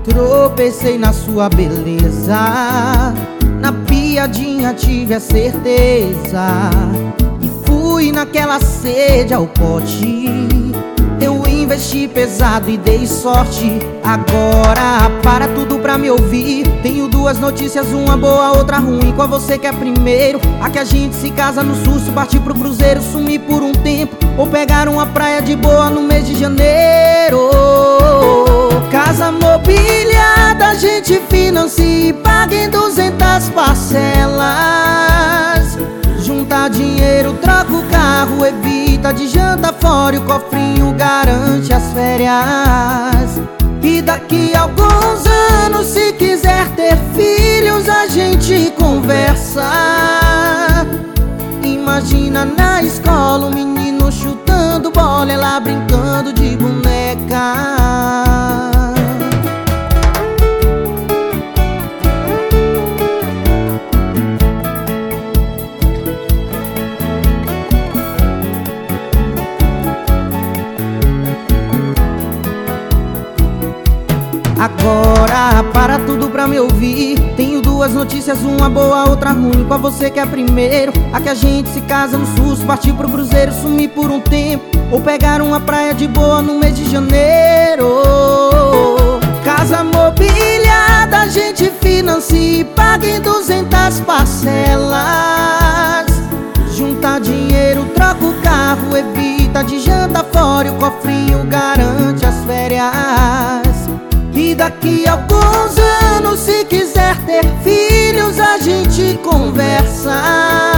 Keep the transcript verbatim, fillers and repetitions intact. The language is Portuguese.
Tropecei na sua beleza, na piadinha tive a certeza, e fui naquela sede ao pote. Eu investi pesado e dei sorte. Agora para tudo pra me ouvir. Tenho duas notícias, uma boa, outra ruim. Qual você quer primeiro? A que a gente se casa no susto, partir pro cruzeiro, sumir por um tempo, ou pegar uma praia de boa no mês de janeiro. Casa mobiliada a gente financia e paga em duzentas parcelas. Junta dinheiro, troca o carro, evita de janta fora, e o cofrinho garante as férias. E daqui a alguns anos, se quiser ter filhos, a gente conversa. Imagina na escola um menino chutando bola, ela brincando de boneca. Agora para tudo pra me ouvir. Tenho duas notícias, uma boa, outra ruim. Qual você quer primeiro? A que a gente se casa no susto, partir pro cruzeiro, sumir por um tempo, ou pegar uma praia de boa no mês de janeiro. Casa mobiliada a gente financia e paga em duzentas parcelas. Junta dinheiro, troca o carro, evita de janta fora, e o cofrinho garante as férias. E daqui a alguns anos, se quiser ter filhos, a gente conversa.